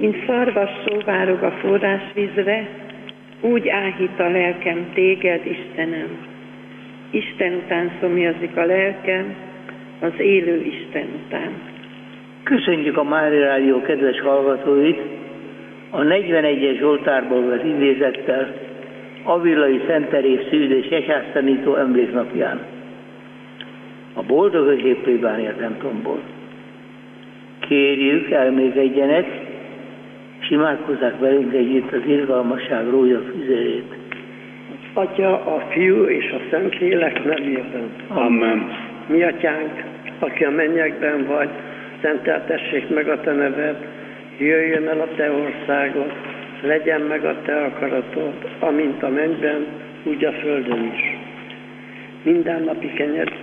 Mint szarvas sóvárog a forrásvízre, úgy áhít a lelkem téged, Istenem. Isten után szomjazik a lelkem, az élő Isten után. Köszönjük a Mária Rádió kedves hallgatóit! A 41-es Zsoltárból vett idézettel Avillai Szent Teréz szűz és egyháztanító emléknapján. A boldog Özsé plébánia templomból. Kérjük, elmékedjenek, és imádkozzák velünk együtt az irgalmasság rózsa füzerét. Atya, a Fiú és a Szentlélek nevében. Amen. Mi atyánk, aki a mennyekben vagy, szenteltessék meg a te neved, jöjjön el a te országod, legyen meg a te akaratod, amint a mennyben, úgy a földön is. Mindennapi kenyeret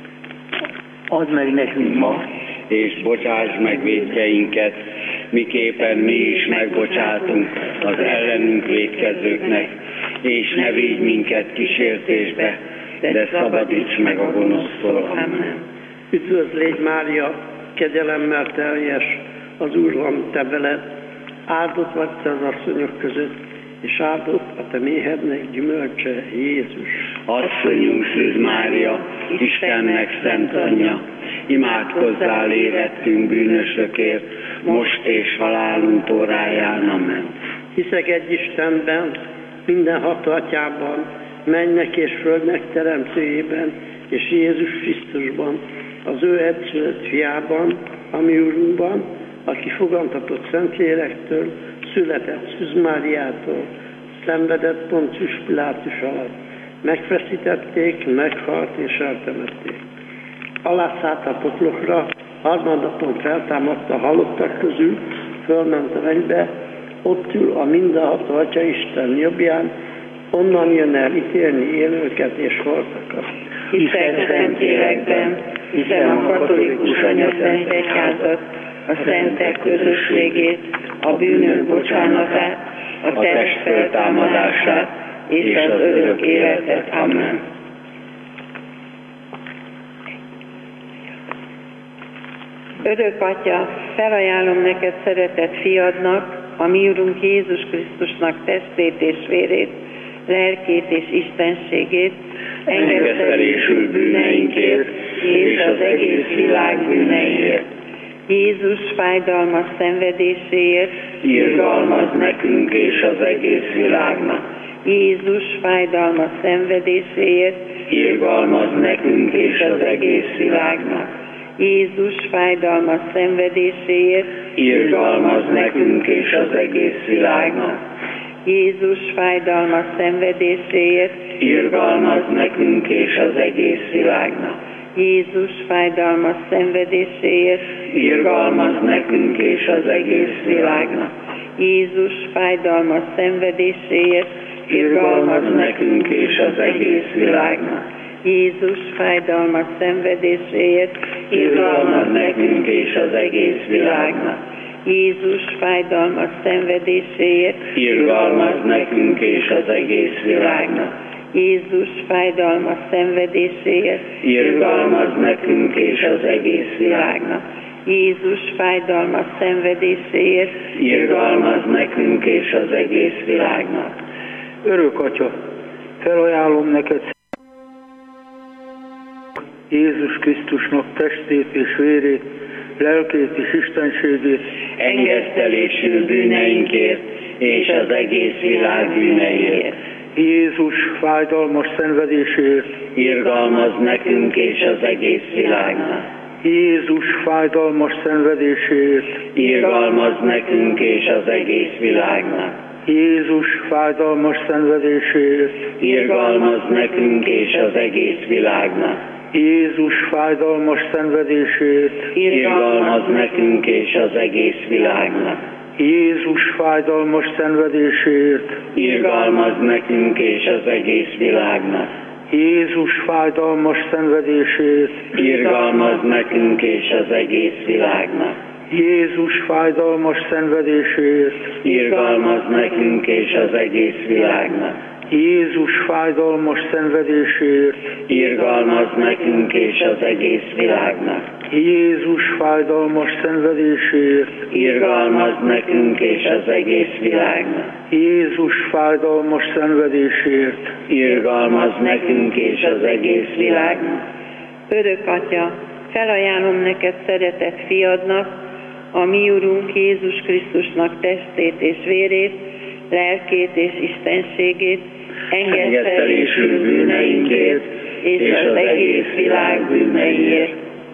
add meg nekünk ma, és bocsáss meg vétkeinket, miképpen mi is megbocsátunk az ellenünk vétkezőknek, és ne vigy minket kísértésbe, de szabadíts meg a gonosztól. Amen. Üdvözl légy Mária, kegyelemmel teljes, az Úr van te veled, áldott vagy te az asszonyok között, és áldott a te méhednek gyümölcse, Jézus. Asszonyunk Szűz Mária, Istennek szent anyja, imádkozzál érettünk bűnösökért, most és halálunk óráján. Amen. Hiszek egy Istenben, mindenható Atyában, mennek és földnek teremtőjében, és Jézus Krisztusban, az ő egyszülött fiában, a mi Úrunkban, aki fogantatott Szentlélektől, született Szűz Máriától, szenvedett Poncius Pilátus alatt, megfeszítették, meghalt és eltemették. Alászállt a poklokra, harmadnapon feltámadt a halottak közül, fölment a mennybe, ott ül a mindenható Atya Isten jobbján, onnan jön el ítélni élőket és haltakat. Hiszek Szentlélekben, hiszem a katolikus anyaszent egyházat, a szentek közösségét, a bűnök bocsánatát, a test feltámadását és az örök életet. Amen. Örök Atya, felajánlom neked szeretett fiadnak, a mi Urunk Jézus Krisztusnak testét és vérét, lelkét és istenségét, Engesztelésül bűneinkért és az egész világ bűneiért. Jézus fájdalmas szenvedéséért, Irgalmaz nekünk és az egész világnak. Jézus fájdalmas szenvedéséért, Irgalmaz nekünk és az egész világnak. Jézus fájdalmas szenvedéséért, Irgalmaz nekünk és az egész világnak. Jézus fájdalmas szenvedéséért, Irgalmaz nekünk és az egész világnak. Jézus fájdalmas szenvedéséért, Irgalmaz nekünk és az egész világnak. Jézus fájdalmas szenvedéséért, Irgalmaz nekünk és az egész világnak. Jézus fájdalmas szenvedéséért, Irgalmaz nekünk és az egész világnak. Jézus fájdalmas szenvedéséért, Irgalmaz nekünk és az egész világnak. Jézus fájdalmas szenvedéséért, Irgalmaz nekünk és az egész világnak. Jézus fájdalmas szenvedéséért, Irgalmaz nekünk és az egész világnak. Örök Atya, felajánlom neked Jézus Krisztusnak testét és vérét, lelkét és istenségét, Engesztelésül bűneinkért és az egész világ bűneiért. Jézus fájdalmas szenvedéséért, Irgalmaz nekünk és az egész világnak. Jézus fájdalmas szenvedéséért, Irgalmaz nekünk és az egész világnak. Jézus fájdalmas szenvedéséért, Irgalmaz nekünk és az egész világnak. Jézus fájdalmas szenvedéséért, Irgalmaz nekünk és az egész világnak. Jézus fájdalmas szenvedéséért, Irgalmaz nekünk és az egész világnak. Jézus fájdalmas szenvedéséért, Irgalmaz nekünk és az egész világnak. Jézus fájdalmas szenvedéséért, Irgalmaz nekünk és az egész világnak. Jézus fájdalmas szenvedéséért, irgalmazz nekünk és az egész világnak. Jézus fájdalmas szenvedéséért, Irgalmazz nekünk és az egész világnak. Jézus fájdalmas szenvedéséért, Irgalmazz nekünk és az egész világnak. Örök Atya, felajánlom neked szeretett fiadnak, a mi Urunk Jézus Krisztusnak testét és vérét, lelkét és istenségét, Engesztelésű bűneinkért és az egész világ bűneiért.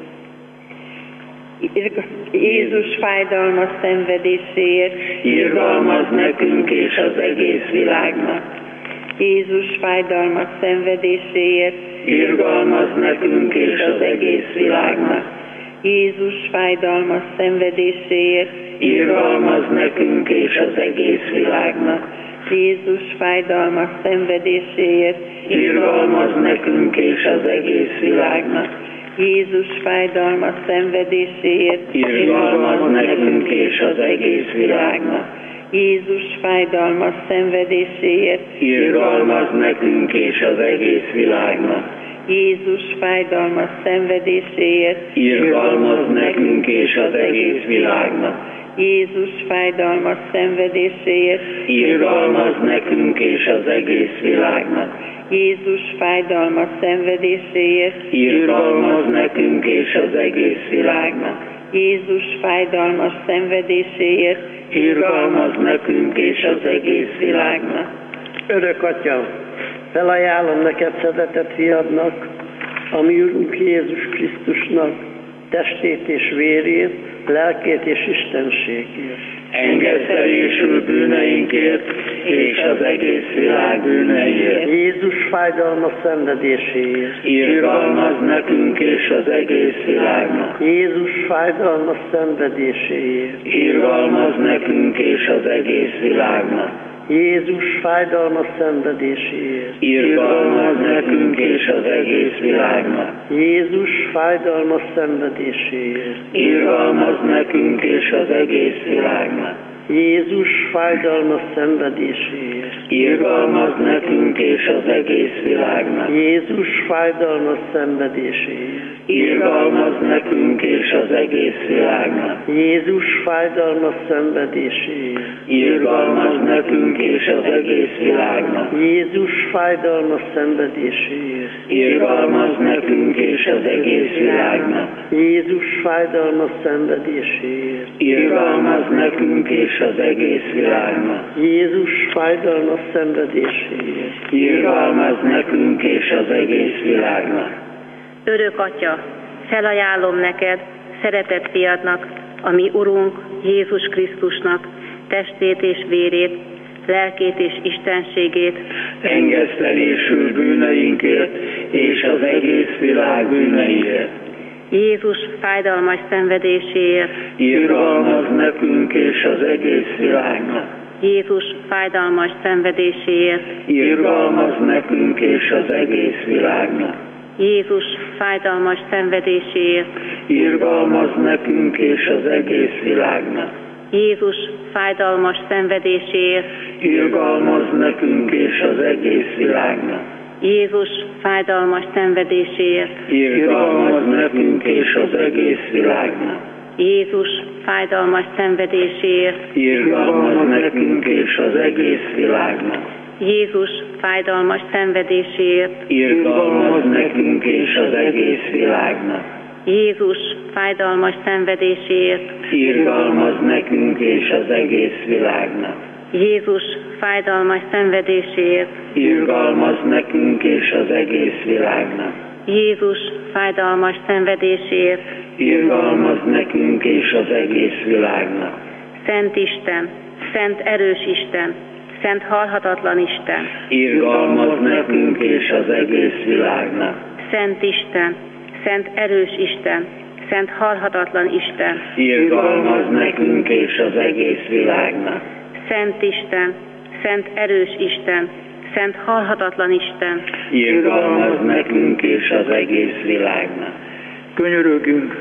Jézus fájdalmas szenvedéséért, Irgalmazz nekünk és az egész világnak. Jézus fájdalmas szenvedéséért, Irgalmazz nekünk és az egész világnak. Jézus fájdalmas szenvedéséért, Irgalmazz nekünk és az egész világnak. Jézus fájdalmas szenvedéséért, Irgalmazz nekünk és az egész világnak. Jézus fájdalmas szenvedéséért, Irgalmazz nekünk és az egész világnak. Jézus fájdalmas szenvedéséért, Irgalmazz nekünk és az egész világnak. Jézus fájdalmas szenvedéséért, Irgalmazz nekünk és az egész világnak. Jézus fájdalmas szenvedéséért, Irgalmazz nekünk és az egész világnak. Jézus fájdalmas szenvedéséért, Irgalmazz nekünk és az egész világnak. Jézus fájdalmas szenvedéséért, Irgalmazz nekünk és az egész világnak. Örök Atya, felajánlom neked szeretett fiadnak, a mi Urunk Jézus Krisztusnak testét és vérét, lelkét és istenségét. Engesztelésül bűneinkért és az egész világ bűneiért. Jézus fájdalmas szenvedéséért. Irgalmazz nekünk és az egész világnak. Jézus fájdalmas szenvedéséért. Irgalmazz nekünk és az egész világnak. Jézus fájdalmas szenvedéséért. Irgalmazz nekünk és az egész világnak. Jézus fájdalmas szenvedéséért. Irgalmazz nekünk és az egész világnak. Jézus fájdalmas szenvedéséért. Irgalmazz nekünk és az egész világnak. Jézus fájdalmas szenvedéséért. Irgalmazz nekünk és az egész világnak. Jézus fájdalmas szenvedéséért. Irgalmazz nekünk és az egész világnak. Jézus fájdalmas szenvedéséért. Irgalmazz nekünk és az egész világnak. Jézus fájdalmas szenvedéséért. Irgalmazz nekünk és az egész világnak. Jézus fájdalmas szenvedéséért. Irgalmazz nekünk és az egész világnak. Örök Atya, felajánlom neked, szeretett fiadnak, a mi Urunk Jézus Krisztusnak testét és vérét, lelkét és istenségét, Engesztelésül bűneinkért és az egész világ bűneiért. Jézus fájdalmas szenvedéséért, Irgalmazz nekünk és az egész világnak. Jézus fájdalmas szenvedéséért, Irgalmazz nekünk és az egész világnak. Jézus fájdalmas szenvedéséért, Irgalmazz nekünk és az egész világnak. Jézus fájdalmas szenvedéséért, Irgalmazz nekünk és az egész világnak. Jézus fájdalmas szenvedéséért, Irgalmazz nekünk és az egész világnak. Jézus fájdalmas szenvedéséért, Irgalmazz nekünk és az egész világnak. Jézus fájdalmas szenvedéséért, Irgalmazz nekünk és az egész világnak. Jézus fájdalmas szenvedéséért, Irgalmazz nekünk és az egész világnak. Jézus fájdalmas szenvedéséért, Irgalmazz nekünk és az egész világnak. Jézus fájdalmas szenvedéséért, Irgalmazz nekünk és az egész világnak. Szent Isten, Szent erős Isten, Szent halhatatlan Isten, Irgalmazz nekünk és az egész világnak. Szent Isten, Szent erős Isten, Szent halhatatlan Isten, Irgalmazz nekünk és az egész világnak. Szent Isten, Szent erős Isten, Szent halhatatlan Isten, Irgalmazz nekünk és az egész világnak. könyörögünk.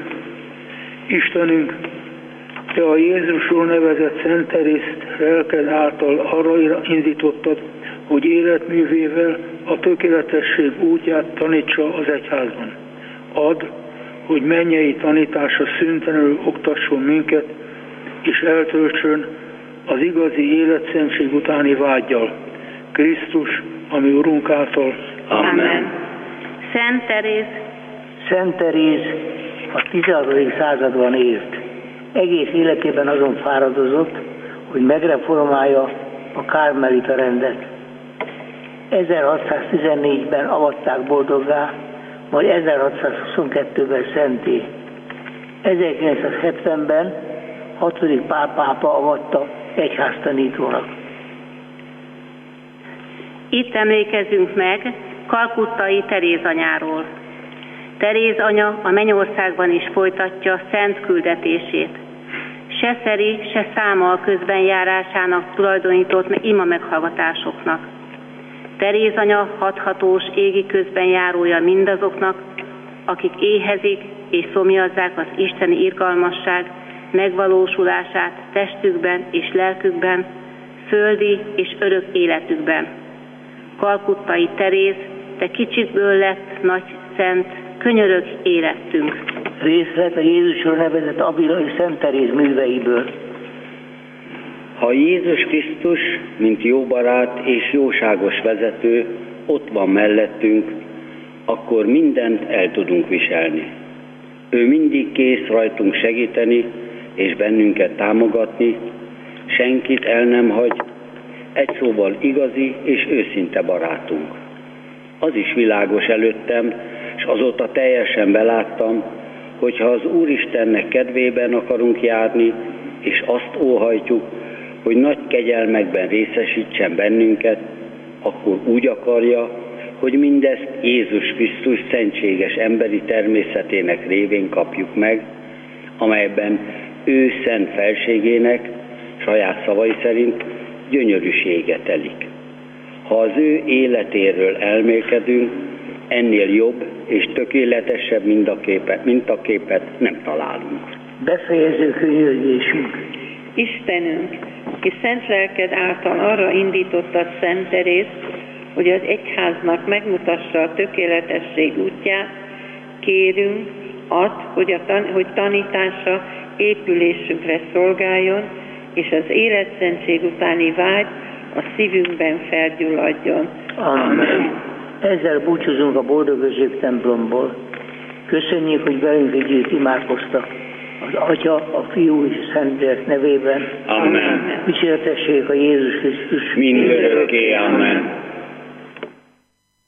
Istenünk, Te a Jézusról nevezett Szent Terészt lelked által arra indítottad, hogy életművével a tökéletesség útját tanítsa az egyházban. Add, hogy mennyei tanítása szüntelenül oktasson minket, és eltöltsön az igazi életszentség utáni vággyal. Krisztus, ami Urunk által. Amen. Szent Teréz. Szent Teréz a 16. században élt. Egész életében azon fáradozott, hogy megreformálja a kármelita rendet. 1614-ben avatták boldoggá, majd 1622-ben szenté. 1970-ben 6. pápa avatta egyháztanítónak. Itt emlékezünk meg kalkuttai Teréz anyáról. Teréz anya a mennyországban is folytatja szent küldetését. Se szeri, se száma a közbenjárásának tulajdonított ima meghallgatásoknak. Teréz anya hathatós égi közbenjárója mindazoknak, akik éhezik és szomjazzák az isteni irgalmasság megvalósulását testükben és lelkükben, földi és örök életükben. Kalkuttai Teréz, te kicsikből lett nagy szent, könyörög életünk. Részlet a Jézusról nevezett avilai Szent Teréz műveiből. Ha Jézus Krisztus, mint jó barát és jóságos vezető ott van mellettünk, akkor mindent el tudunk viselni. Ő mindig kész rajtunk segíteni és bennünket támogatni, senkit el nem hagy, egy szóval igazi és őszinte barátunk. Az is világos előttem, és azóta teljesen beláttam, hogyha az Úristennek kedvében akarunk járni, és azt óhajtjuk, hogy nagy kegyelmekben részesítsen bennünket, akkor úgy akarja, hogy mindezt Jézus Krisztus szentséges emberi természetének révén kapjuk meg, amelyben ő szent felségének, saját szavai szerint gyönyörűsége telik. Ha az ő életéről elmélkedünk, ennél jobb és tökéletesebb mintaképet nem találunk. Befejező könyörgésünk. Istenünk, ki szent lelked által arra indítottad Szent Terészt, hogy az egyháznak megmutassa a tökéletesség útját, kérünk, add, hogy tanítása épülésünkre szolgáljon, és az életszentség utáni vágy a szívünkben felgyulladjon. Amen. Ezzel búcsúzunk a Boldogösség templomból. Köszönjük, hogy velünk együtt imádkoztak. Az Atya, a Fiú és a Szentlélek nevében. Amen. Dicsértessék a Jézus Krisztus. Mindörökké. Amen.